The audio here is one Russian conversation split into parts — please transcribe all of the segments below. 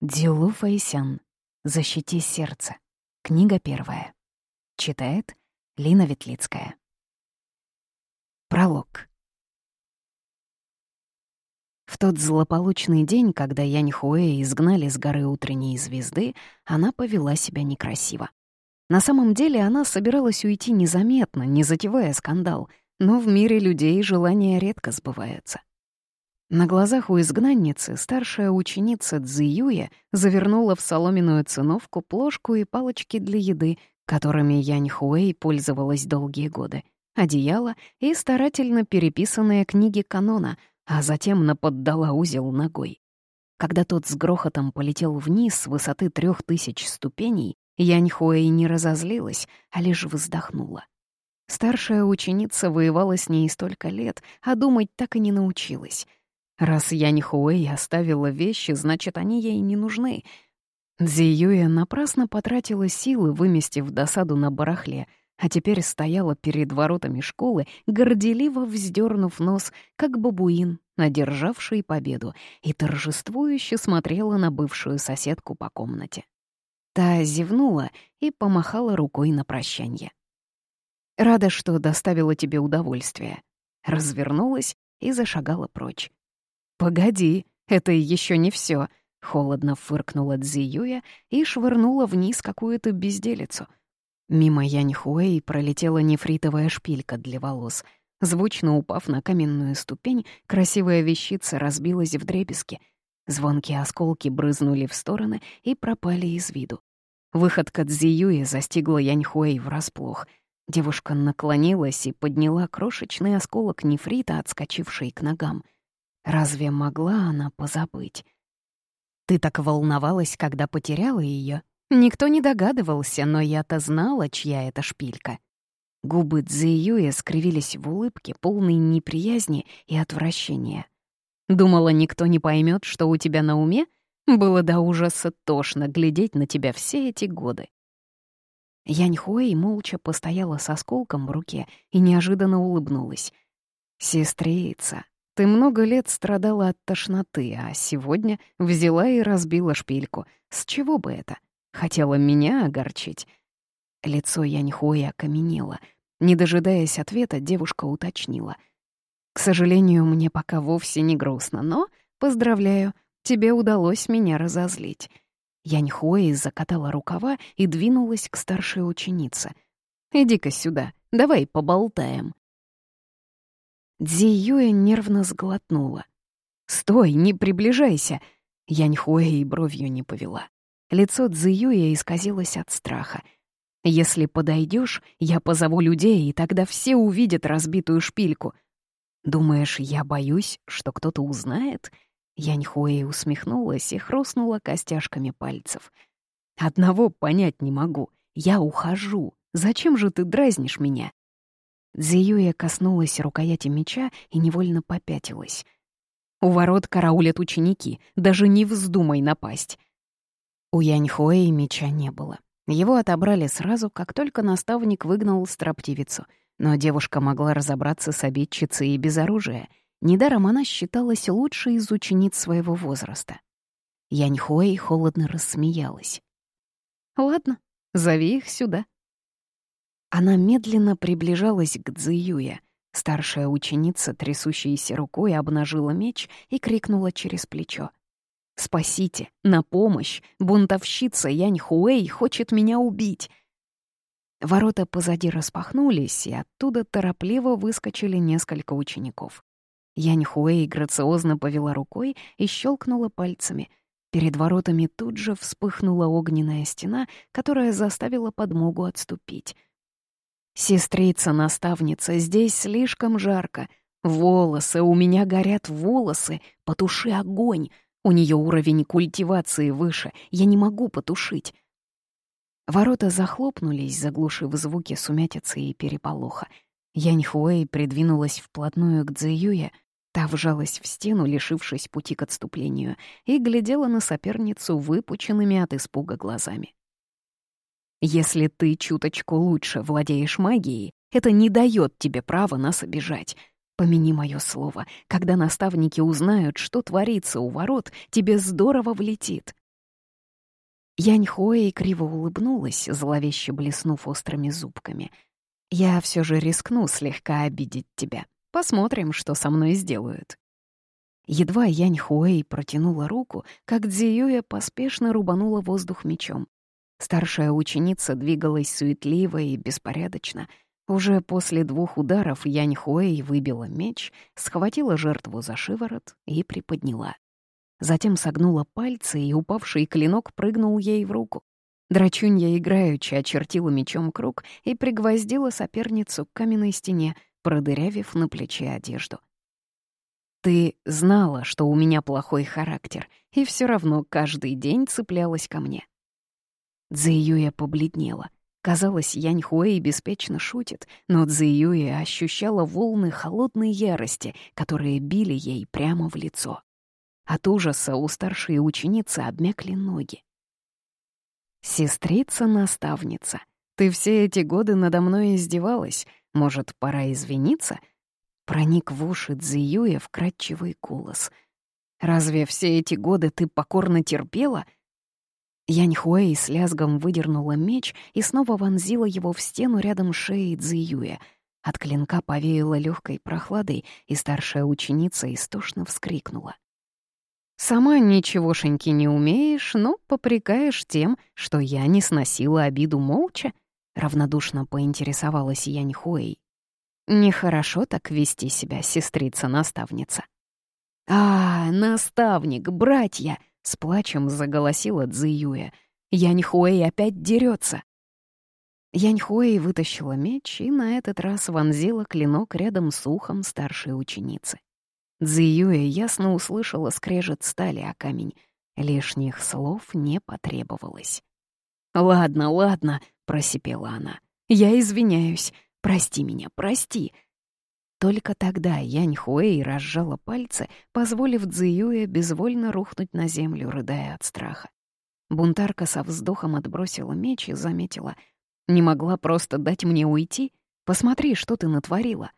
Дзюлу Фэйсян. «Защити сердце». Книга 1. Читает Лина Ветлицкая. Пролог. В тот злополучный день, когда Яньхуэ изгнали с горы утренней звезды, она повела себя некрасиво. На самом деле она собиралась уйти незаметно, не затевая скандал, но в мире людей желания редко сбываются. На глазах у изгнанницы старшая ученица Цзиюя завернула в соломенную циновку плошку и палочки для еды, которыми Яньхуэй пользовалась долгие годы, одеяло и старательно переписанные книги канона, а затем наподдала узел ногой. Когда тот с грохотом полетел вниз с высоты 3000 ступеней, Яньхуэй не разозлилась, а лишь вздохнула. Старшая ученица воевала с ней столько лет, а думать так и не научилась. Раз Яньхуэй оставила вещи, значит, они ей не нужны. Цзиюя напрасно потратила силы, выместив досаду на барахле, а теперь стояла перед воротами школы, горделиво вздернув нос, как бабуин, одержавший победу, и торжествующе смотрела на бывшую соседку по комнате. Та зевнула и помахала рукой на прощанье. «Рада, что доставила тебе удовольствие», развернулась и зашагала прочь. «Погоди, это еще не все», — холодно фыркнула Цзиюя и швырнула вниз какую-то безделицу. Мимо Яньхуэй пролетела нефритовая шпилька для волос. Звучно упав на каменную ступень, красивая вещица разбилась вдребезги. Звонкие осколки брызнули в стороны и пропали из виду. Выходка Цзиюи застигла Яньхуэй врасплох. Девушка наклонилась и подняла крошечный осколок нефрита, отскочивший к ногам. Разве могла она позабыть? «Ты так волновалась, когда потеряла ее? Никто не догадывался, но я-то знала, чья это шпилька». Губы Цзиюя скривились в улыбке, полной неприязни и отвращения. «Думала, никто не поймет, что у тебя на уме? Было до ужаса тошно глядеть на тебя все эти годы». Яньхуэй молча постояла с осколком в руке и неожиданно улыбнулась. «Сестрица, ты много лет страдала от тошноты, а сегодня взяла и разбила шпильку. С чего бы это? Хотела меня огорчить?» Лицо Яньхуэй окаменело. Не дожидаясь ответа, девушка уточнила. «К сожалению, мне пока вовсе не грустно, но, поздравляю, тебе удалось меня разозлить». Яньхуэй закатала рукава и двинулась к старшей ученице. «Иди-ка сюда, давай поболтаем». Цзиюэ нервно сглотнула. «Стой, не приближайся!» Яньхуэй и бровью не повела. Лицо Цзиюэ исказилось от страха. «Если подойдешь, я позову людей, и тогда все увидят разбитую шпильку. Думаешь, я боюсь, что кто-то узнает?» Яньхуэй усмехнулась и хрустнула костяшками пальцев. «Одного понять не могу. Я ухожу. Зачем же ты дразнишь меня?» Цзиюя коснулась рукояти меча и невольно попятилась. «У ворот караулят ученики, даже не вздумай напасть». У Яньхуэй меча не было. Его отобрали сразу, как только наставник выгнал строптивицу. Но девушка могла разобраться с обидчицей и без оружия. Недаром она считалась лучшей из учениц своего возраста. Яньхуэй холодно рассмеялась. «Ладно, зови их сюда». Она медленно приближалась к Цзиюе. Старшая ученица, трясущейся рукой, обнажила меч и крикнула через плечо. «Спасите! На помощь! Бунтовщица Яньхуэй хочет меня убить!» Ворота позади распахнулись, и оттуда торопливо выскочили несколько учеников. Яньхуэй грациозно повела рукой и щелкнула пальцами. Перед воротами тут же вспыхнула огненная стена, которая заставила подмогу отступить. «Сестрица-наставница, здесь слишком жарко. Волосы, у меня горят волосы. Потуши огонь. У нее уровень культивации выше. Я не могу потушить». Ворота захлопнулись, заглушив звуки сумятицы и переполоха. Яньхуэй придвинулась вплотную к Цзиюе, та вжалась в стену, лишившись пути к отступлению, и глядела на соперницу выпученными от испуга глазами. «Если ты чуточку лучше владеешь магией, это не дает тебе права нас обижать. Помяни мое слово, когда наставники узнают, что творится у ворот, тебе здорово влетит». Яньхуэй криво улыбнулась, зловеще блеснув острыми зубками. «Я все же рискну слегка обидеть тебя. Посмотрим, что со мной сделают». Едва Яньхуэй протянула руку, как Цзиюэ поспешно рубанула воздух мечом. Старшая ученица двигалась суетливо и беспорядочно. Уже после 2 ударов Яньхуэй выбила меч, схватила жертву за шиворот и приподняла. Затем согнула пальцы, и упавший клинок прыгнул ей в руку. Драчунья играючи очертила мечом круг и пригвоздила соперницу к каменной стене, продырявив на плече одежду. «Ты знала, что у меня плохой характер, и все равно каждый день цеплялась ко мне». Цзэюэ побледнела. Казалось, Яньхуэй беспечно шутит, но Цзэюэ ощущала волны холодной ярости, которые били ей прямо в лицо. От ужаса у старшей ученицы обмякли ноги. «Сестрица-наставница, ты все эти годы надо мной издевалась. Может, пора извиниться?» Проник в уши Цзиюэ вкрадчивый голос. «Разве все эти годы ты покорно терпела?» Яньхуэй с лязгом выдернула меч и снова вонзила его в стену рядом с шеей Цзиюэ. От клинка повеяло легкой прохладой, и старшая ученица истошно вскрикнула. «Сама ничегошеньки не умеешь, но попрекаешь тем, что я не сносила обиду молча?» — равнодушно поинтересовалась Яньхуэй. «Нехорошо так вести себя, сестрица-наставница». Наставник, братья!» — с плачем заголосила Цзиюэ. «Яньхуэй опять дерется!» Яньхуэй вытащила меч и на этот раз вонзила клинок рядом с ухом старшей ученицы. Цзиюэ ясно услышала скрежет стали о камень. Лишних слов не потребовалось. «Ладно, ладно», — просипела она. «Я извиняюсь. Прости меня, прости». Только тогда Яньхуэй разжала пальцы, позволив Цзиюэ безвольно рухнуть на землю, рыдая от страха. Бунтарка со вздохом отбросила меч и заметила. «Не могла просто дать мне уйти? Посмотри, что ты натворила».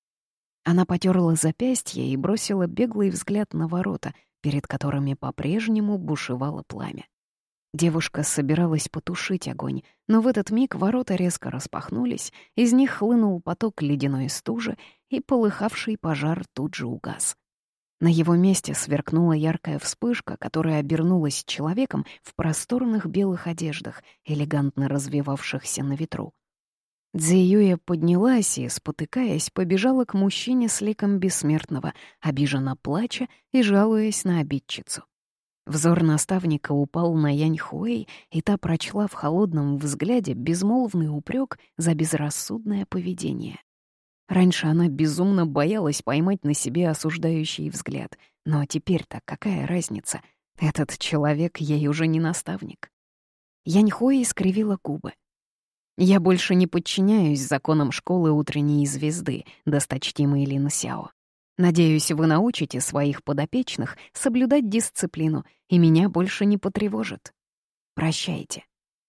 Она потёрла запястье и бросила беглый взгляд на ворота, перед которыми по-прежнему бушевало пламя. Девушка собиралась потушить огонь, но в этот миг ворота резко распахнулись, из них хлынул поток ледяной стужи, и полыхавший пожар тут же угас. На его месте сверкнула яркая вспышка, которая обернулась человеком в просторных белых одеждах, элегантно развевавшихся на ветру. Цзиюэ поднялась и, спотыкаясь, побежала к мужчине с ликом бессмертного, обиженно плача и жалуясь на обидчицу. Взор наставника упал на Яньхуэй, и та прочла в холодном взгляде безмолвный упрек за безрассудное поведение. Раньше она безумно боялась поймать на себе осуждающий взгляд, но теперь-то какая разница? Этот человек ей уже не наставник. Яньхуэй скривила губы. «Я больше не подчиняюсь законам школы утренней звезды, досточтимый Лин Сяо. Надеюсь, вы научите своих подопечных соблюдать дисциплину, и меня больше не потревожит. Прощайте».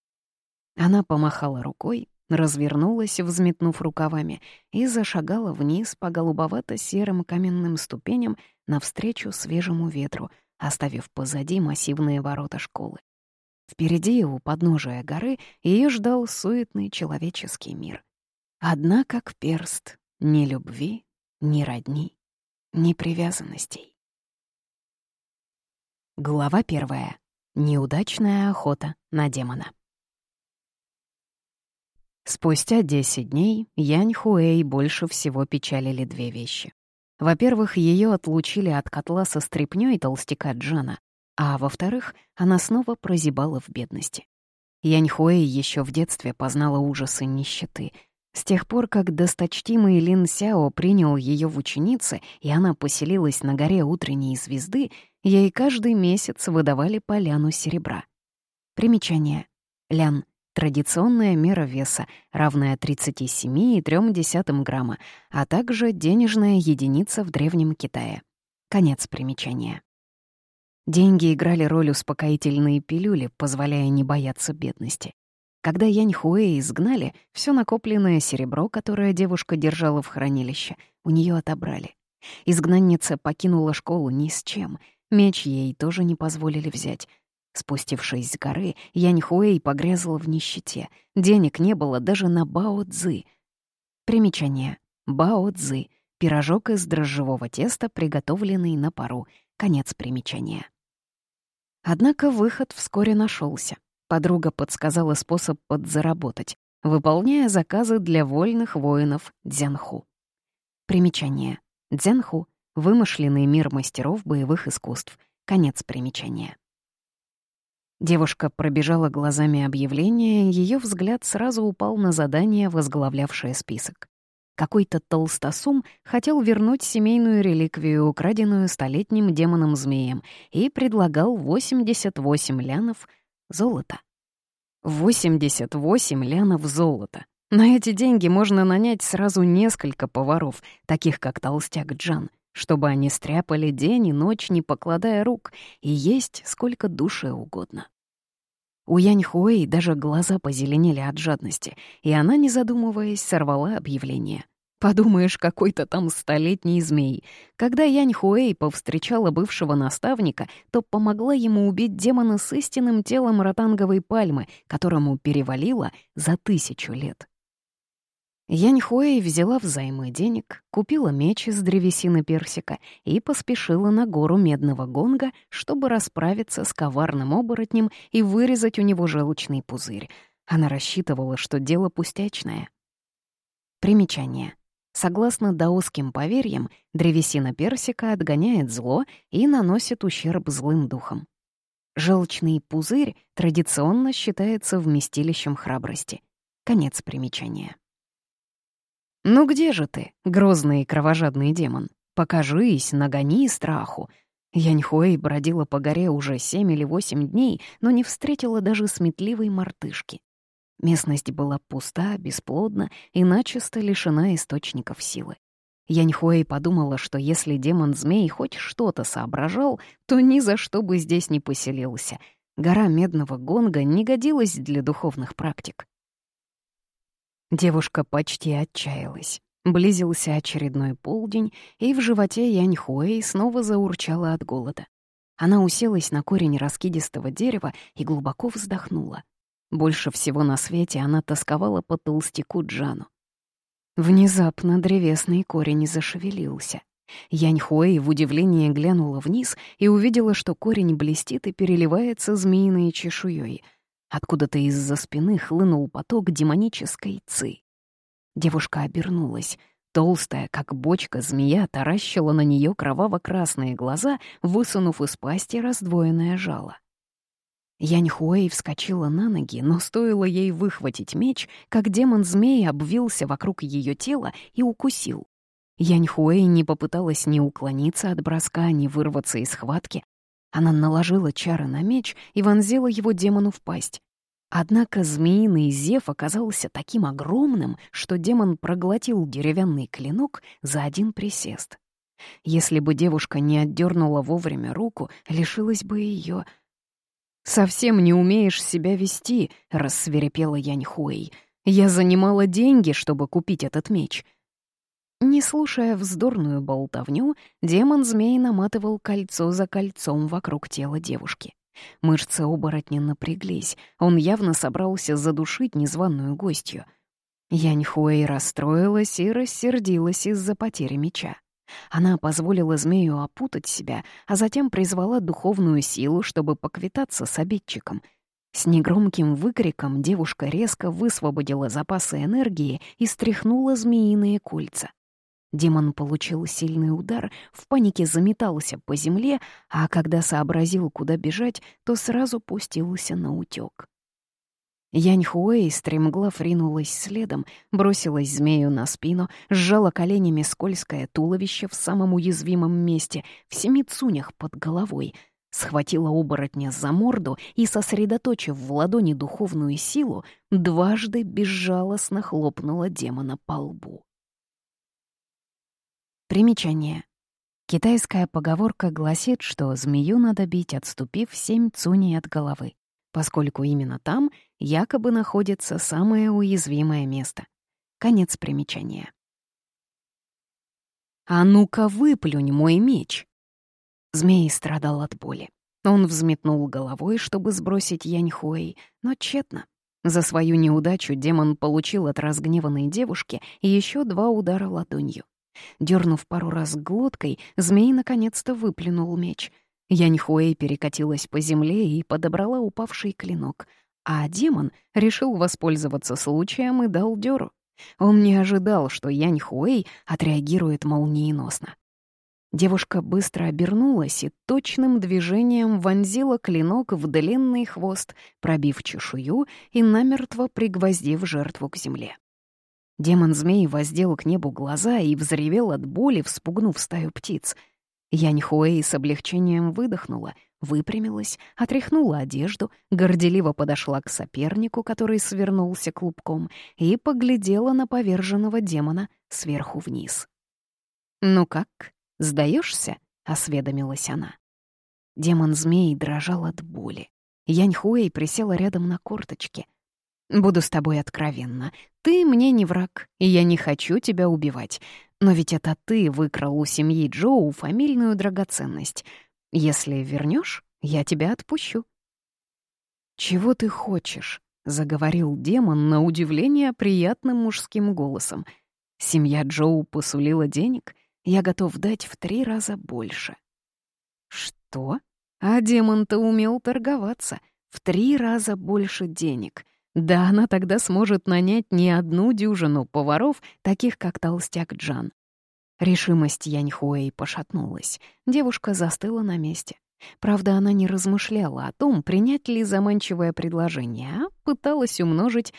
Она помахала рукой, развернулась, взметнув рукавами, и зашагала вниз по голубовато-серым каменным ступеням навстречу свежему ветру, оставив позади массивные ворота школы. Впереди, у подножия горы, ее ждал суетный человеческий мир. Одна как перст, ни любви, ни родни, ни привязанностей. Глава 1. Неудачная охота на демона. Спустя 10 дней Яньхуэй больше всего печалили 2 вещи. Во-первых, ее отлучили от котла со стряпнёй толстяка Джана, а во-вторых, она снова прозябала в бедности. Яньхуэй еще в детстве познала ужасы нищеты. С тех пор, как досточтимый Лин Сяо принял ее в ученицы, и она поселилась на горе утренней звезды, ей каждый месяц выдавали по ляну серебра. Примечание. Лян — традиционная мера веса, равная 37,3 грамма, а также денежная единица в Древнем Китае. Конец примечания. Деньги играли роль успокоительной пилюли, позволяя не бояться бедности. Когда Яньхуэй изгнали, все накопленное серебро, которое девушка держала в хранилище, у нее отобрали. Изгнанница покинула школу ни с чем, меч ей тоже не позволили взять. Спустившись с горы, Яньхуэй погрязла в нищете. Денег не было даже на бао-цзы. Примечание. Бао-цзы — пирожок из дрожжевого теста, приготовленный на пару. Конец примечания. Однако выход вскоре нашелся. Подруга подсказала способ подзаработать, выполняя заказы для вольных воинов дзянху. Примечание. Дзянху — вымышленный мир мастеров боевых искусств. Конец примечания. Девушка пробежала глазами объявление, ее взгляд сразу упал на задание, возглавлявшее список. Какой-то толстосум хотел вернуть семейную реликвию, украденную столетним демоном-змеем, и предлагал 88 лянов золота. 88 лянов золота. На эти деньги можно нанять сразу несколько поваров, таких как толстяк Джан, чтобы они стряпали день и ночь, не покладая рук, и есть сколько душе угодно. У Яньхуэй даже глаза позеленели от жадности, и она, не задумываясь, сорвала объявление. Подумаешь, какой-то там столетний змей. Когда Яньхуэй повстречала бывшего наставника, то помогла ему убить демона с истинным телом ротанговой пальмы, которому перевалило за 1000 лет. Яньхуэй взяла взаймы денег, купила меч из древесины персика и поспешила на гору Медного Гонга, чтобы расправиться с коварным оборотнем и вырезать у него желчный пузырь. Она рассчитывала, что дело пустячное. Примечание. Согласно даосским поверьям, древесина персика отгоняет зло и наносит ущерб злым духам. Желчный пузырь традиционно считается вместилищем храбрости. Конец примечания. «Ну где же ты, грозный и кровожадный демон? Покажись, нагони страху». Яньхуэй бродила по горе уже 7 или 8 дней, но не встретила даже сметливой мартышки. Местность была пуста, бесплодна и начисто лишена источников силы. Яньхуэй подумала, что если демон-змей хоть что-то соображал, то ни за что бы здесь не поселился. Гора Медного Гонга не годилась для духовных практик. Девушка почти отчаялась. Близился очередной полдень, и в животе Яньхуэй снова заурчала от голода. Она уселась на корень раскидистого дерева и глубоко вздохнула. Больше всего на свете она тосковала по толстяку Джану. Внезапно древесный корень зашевелился. Яньхуэй в удивлении глянула вниз и увидела, что корень блестит и переливается змеиной чешуей. Откуда-то из-за спины хлынул поток демонической ци. Девушка обернулась. Толстая, как бочка, змея таращила на нее кроваво-красные глаза, высунув из пасти раздвоенное жало. Яньхуэй вскочила на ноги, но стоило ей выхватить меч, как демон-змей обвился вокруг ее тела и укусил. Яньхуэй не попыталась ни уклониться от броска, ни вырваться из схватки. Она наложила чары на меч и вонзила его демону в пасть. Однако змеиный зев оказался таким огромным, что демон проглотил деревянный клинок за один присест. Если бы девушка не отдернула вовремя руку, лишилась бы ее. «Совсем не умеешь себя вести», — рассвирепела Яньхуэй. «Я занимала деньги, чтобы купить этот меч». Не слушая вздорную болтовню, демон-змей наматывал кольцо за кольцом вокруг тела девушки. Мышцы оборотня напряглись, он явно собрался задушить незваную гостью. Яньхуэй расстроилась и рассердилась из-за потери меча. Она позволила змею опутать себя, а затем призвала духовную силу, чтобы поквитаться с обидчиком. С негромким выкриком девушка резко высвободила запасы энергии и стряхнула змеиные кольца. Демон получил сильный удар, в панике заметался по земле, а когда сообразил, куда бежать, то сразу пустился наутёк. Яньхуэй стремглав ринулась следом, бросилась змею на спину, сжала коленями скользкое туловище в самом уязвимом месте, в 7 цунях под головой, схватила оборотня за морду и, сосредоточив в ладони духовную силу, дважды безжалостно хлопнула демона по лбу. Примечание. Китайская поговорка гласит, что змею надо бить, отступив 7 цуней от головы, поскольку именно там якобы находится самое уязвимое место. Конец примечания. «А ну-ка выплюнь мой меч!» Змей страдал от боли. Он взметнул головой, чтобы сбросить Яньхуэй, но тщетно. За свою неудачу демон получил от разгневанной девушки еще 2 удара ладонью. Дернув пару раз глоткой, змей наконец-то выплюнул меч. Яньхуэй перекатилась по земле и подобрала упавший клинок, а демон решил воспользоваться случаем и дал дёру. Он не ожидал, что Яньхуэй отреагирует молниеносно. Девушка быстро обернулась и точным движением вонзила клинок в длинный хвост, пробив чешую и намертво пригвоздив жертву к земле. Демон-змей воздел к небу глаза и взревел от боли, вспугнув стаю птиц. Яньхуэй с облегчением выдохнула, выпрямилась, отряхнула одежду, горделиво подошла к сопернику, который свернулся клубком, и поглядела на поверженного демона сверху вниз. «Ну как, сдаешься?» — осведомилась она. Демон-змей дрожал от боли. Яньхуэй присела рядом на корточки. «Буду с тобой откровенна. Ты мне не враг, и я не хочу тебя убивать. Но ведь это ты выкрал у семьи Джоу фамильную драгоценность. Если вернешь, я тебя отпущу». «Чего ты хочешь?» — заговорил демон на удивление приятным мужским голосом. «Семья Джоу посулила денег. Я готов дать в 3 раза больше». «Что? А демон-то умел торговаться. В 3 раза больше денег. Да она тогда сможет нанять не 1 дюжину поваров, таких как толстяк Джан». Решимость Яньхуэй пошатнулась. Девушка застыла на месте. Правда, она не размышляла о том, принять ли заманчивое предложение, а пыталась умножить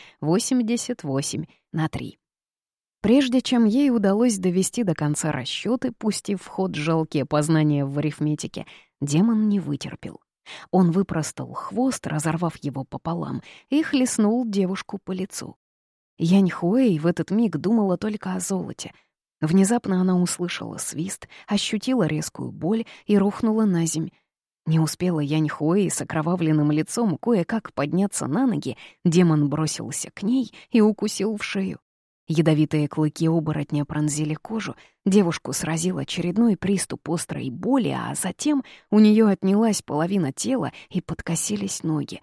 88 на 3. Прежде чем ей удалось довести до конца расчёты, пустив в ход жалкие познания в арифметике, демон не вытерпел. Он выпростал хвост, разорвав его пополам, и хлестнул девушку по лицу. Яньхуэй в этот миг думала только о золоте. Внезапно она услышала свист, ощутила резкую боль и рухнула на земь. Не успела Яньхуэй с окровавленным лицом кое-как подняться на ноги, демон бросился к ней и укусил в шею. Ядовитые клыки оборотня пронзили кожу, девушку сразил очередной приступ острой боли, а затем у нее отнялась половина тела и подкосились ноги.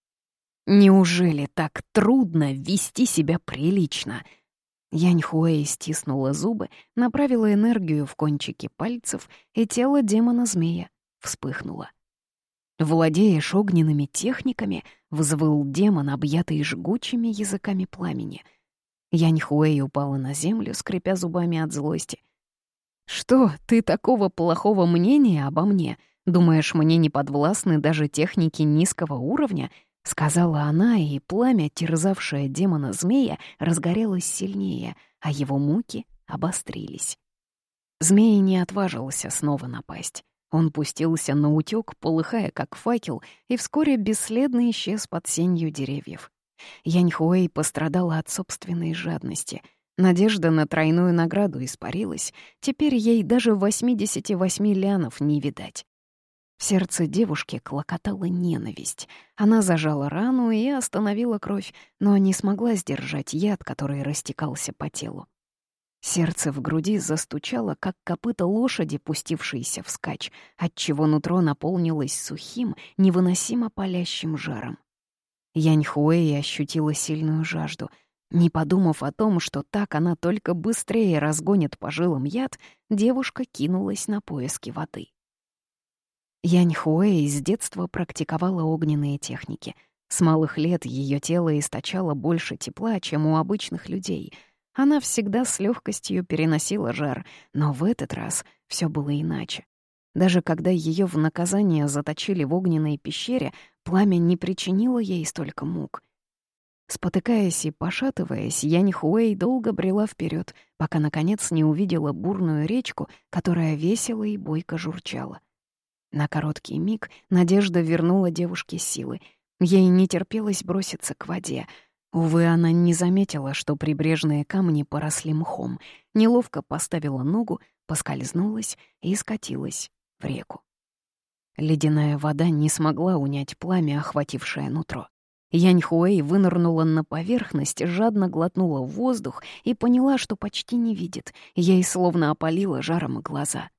«Неужели так трудно вести себя прилично?» Яньхуэй стиснула зубы, направила энергию в кончики пальцев, и тело демона-змея вспыхнуло. «Владеешь огненными техниками?» — взвыл демон, объятый жгучими языками пламени. Яньхуэй упала на землю, скрипя зубами от злости. «Что, ты такого плохого мнения обо мне? Думаешь, мне не подвластны даже техники низкого уровня?» — сказала она, и пламя, терзавшее демона-змея, разгорелось сильнее, а его муки обострились. Змей не отважился снова напасть. Он пустился наутёк, полыхая как факел, и вскоре бесследно исчез под сенью деревьев. Яньхуэй пострадала от собственной жадности. Надежда на тройную награду испарилась. Теперь ей даже 88 лянов не видать. В сердце девушки клокотала ненависть. Она зажала рану и остановила кровь, но не смогла сдержать яд, который растекался по телу. Сердце в груди застучало, как копыта лошади, пустившейся вскачь, отчего нутро наполнилось сухим, невыносимо палящим жаром. Яньхуэй ощутила сильную жажду. Не подумав о том, что так она только быстрее разгонит по жилам яд, девушка кинулась на поиски воды. Яньхуэй с детства практиковала огненные техники. С малых лет ее тело источало больше тепла, чем у обычных людей. Она всегда с легкостью переносила жар, но в этот раз все было иначе. Даже когда ее в наказание заточили в огненной пещере, пламя не причинило ей столько мук. Спотыкаясь и пошатываясь, Яньхуэй долго брела вперед, пока, наконец, не увидела бурную речку, которая весело и бойко журчала. На короткий миг надежда вернула девушке силы. Ей не терпелось броситься к воде. Увы, она не заметила, что прибрежные камни поросли мхом, неловко поставила ногу, поскользнулась и скатилась в реку. Ледяная вода не смогла унять пламя, охватившее нутро. Яньхуэй вынырнула на поверхность, жадно глотнула воздух и поняла, что почти не видит. Ей словно опалило жаром глаза.